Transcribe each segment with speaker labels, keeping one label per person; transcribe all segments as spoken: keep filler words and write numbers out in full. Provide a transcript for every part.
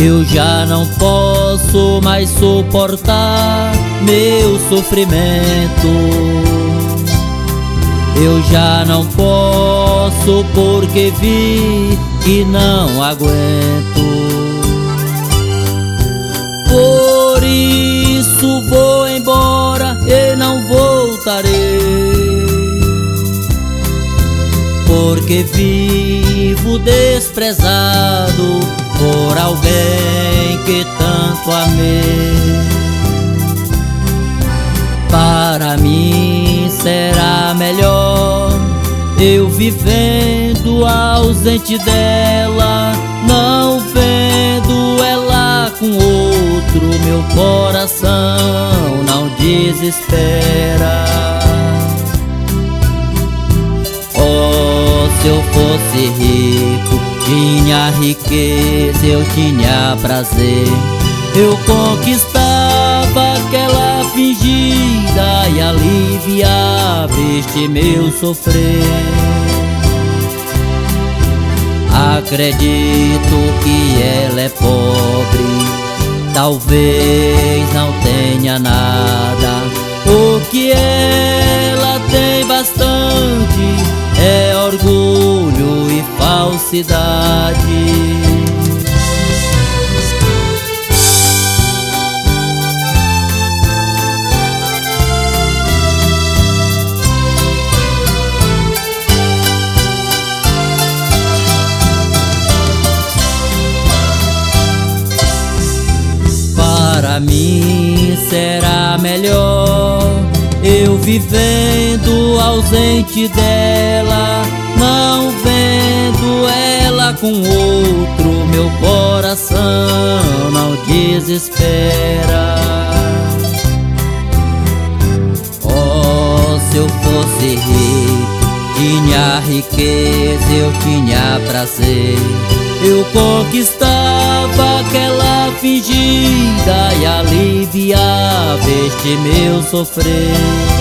Speaker 1: Eu já não posso mais suportar meu sofrimento. Eu já não posso porque vi que não aguento. Por isso vou embora e não voltarei, porque vivo desprezado por alguém que tanto amei. Para mim será melhor eu vivendo ausente dela, não vendo ela com outro. Meu coração não desespera. Oh, se eu fosse rico, tinha riqueza, eu tinha prazer, eu conquistava aquela fingida e aliviava este meu sofrer. Acredito que ela é pobre, talvez não tenha nada. O que ela tem bastante é orgulho e falsidade. Para mim será melhor eu vivendo ausente dela, não vendo ela com outro. Meu coração não desespera. Oh, se eu fosse rico, tinha riqueza, eu tinha prazer, eu conquistava aquela fingida e aliviava este meu sofrer.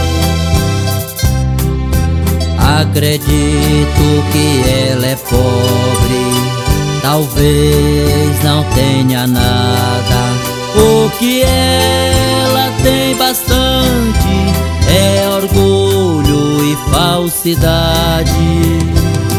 Speaker 1: Acredito que ela é pobre, talvez não tenha nada. O que ela tem bastante é orgulho e falsidade.